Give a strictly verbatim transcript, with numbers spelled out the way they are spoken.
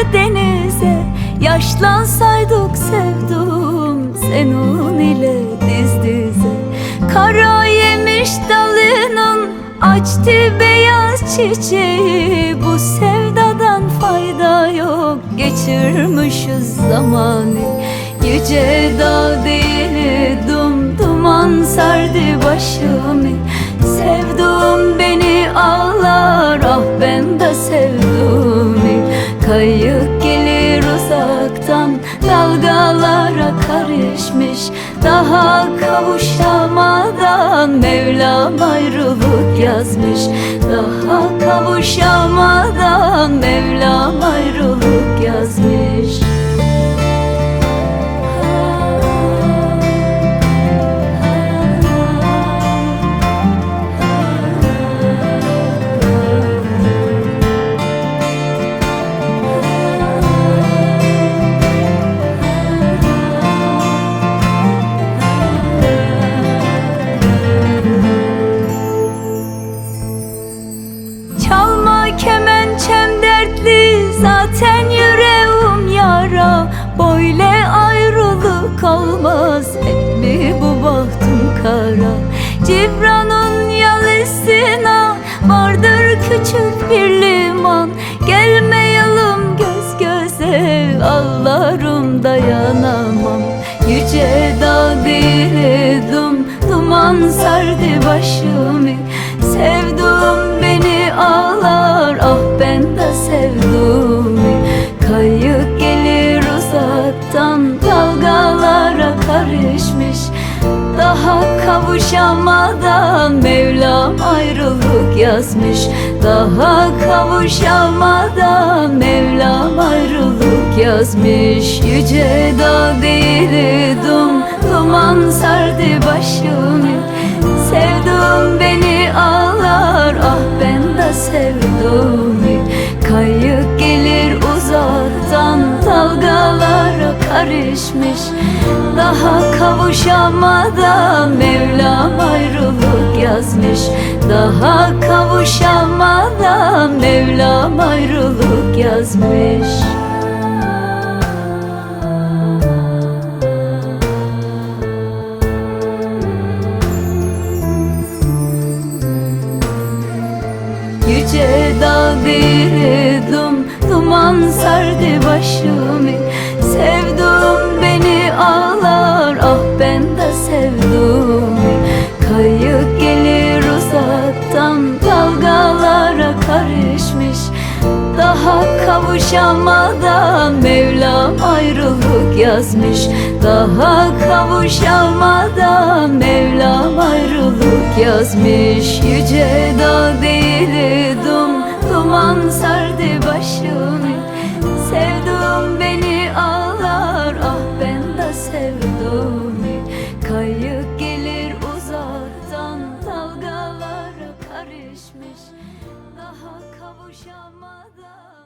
denize, yaşlansaydık sevdum senin ile diz dize. Kara yemiş dalının açtı beyaz çiçeği, bu sevdadan fayda yok, geçirmişiz zamanı. Yüce dağ değil dum duman sardı başımı. Sevduğum beni ağlar, ah ben de sevdim. Kayık gelir uzaktan, dalgalara karışmış. Daha kavuşamadan Mevlam ayrılık yazmış. Daha kavuşamadan Mevlam ayrılık yazmış. Kemençem dertli, zaten yüreğim yara. Böyle ayrılık olmaz, hep mi bu bahtım kara? Cibran'ın yalısına vardır küçük bir liman. Gelmeyelim göz göze, ağlarım dayanamam. Yüce dağ diledim, duman sardı başımı. Sevduğum beni ağlar, ah ben de sevdim. Kayık gelir uzaktan, dalgalara karışmış. Daha kavuşamadan Mevlam ayrılık yazmış. Daha kavuşamadan Mevlam ayrılık yazmış. Yüce dağ değildim, duman sardı başımı. Sevduğum beni ağlar, ah ben de sevdim. Kayık gelir uzaktan, dalgalara karışmış. Daha kavuşamadan Mevlam ayrılık yazmış. Daha kavuşamadan Mevlam ayrılık yazmış. Yüce dağ diledim, duman sardı başımı. Sevduğum beni ağlar, ah ben de sevdim. Kayık gelir uzaktan, dalgalara karışmış. Daha kavuşamadan Mevlam ayrılık yazmış. Daha kavuşamadan Mevlam ayrılık yazmış. Yüce dağ değildim, duman sardı başımı. Sevduğum beni ağlar, ah ben de sevdim. Kayık gelir uzaktan, dalgalara karışmış. Daha kavuşamadan